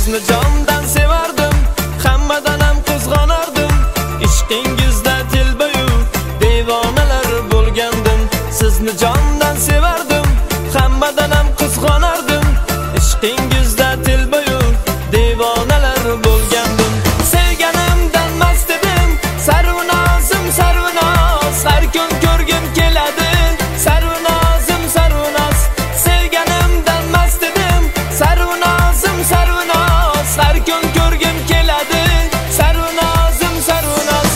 sizni jondan sevardim, hammadan ham qizg'onardim. Ishqingizda telbayu devonalar bo'lgandim. Sizni jondan sevardim, hammadan ham qizg'onardim. Ishqingizda telbayu devonalar bo'lgandim. Sevganimdan mast edim, sarvunozim sarvunoz, har kun ko'rgim keladi. Sarvunozim sarvunoz, sevganimdan mast edim, sarvunozim sarvunoz, har kun ko'rgim keladi. Sarvunozim sarvunoz.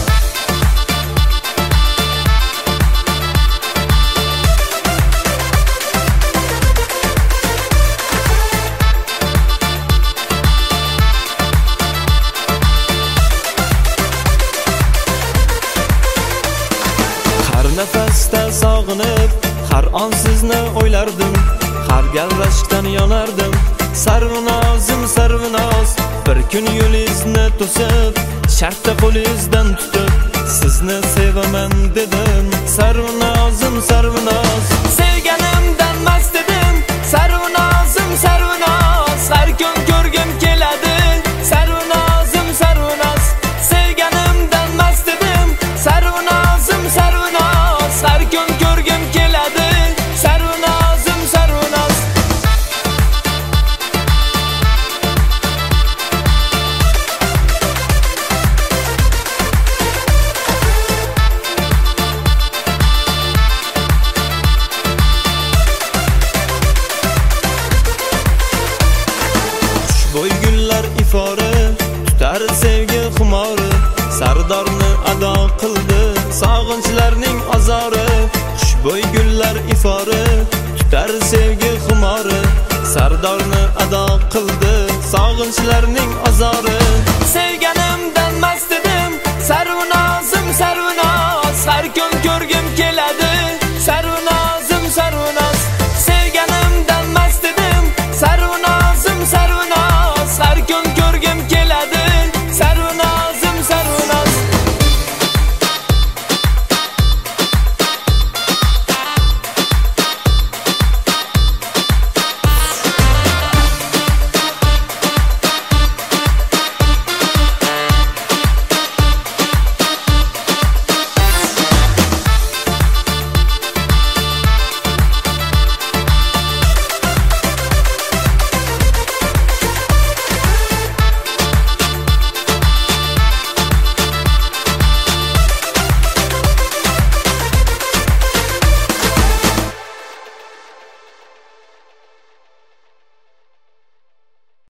Har nafasda sog'inib, har on sizni o'ylardim. Har gal rashkdan yonardim. Sarvunozim sarvunoz, bir kun yo'lingizni to'sib, shartta qo'lingizdan tutib, sizni sevaman dedim. Sarvunozim sarvunoz, sevganimdan mast edim. Sarvunozim sarvunoz, har kun ko'rgim keladi. Sarvunozim sarvunoz, sevganimdan mast edim. Sarvunozim sarvunoz, har kun ko'rgim keladi. Sarvunozim sarvunoz. Xushbo'y gullar ifori, tutar sevgi xumori, sardorni ado qildi sog'inchlarning azori. Xushbo'y gullar ifori, tutar sevgi xumori, sardorni ado qildi sog'inchlarning azori.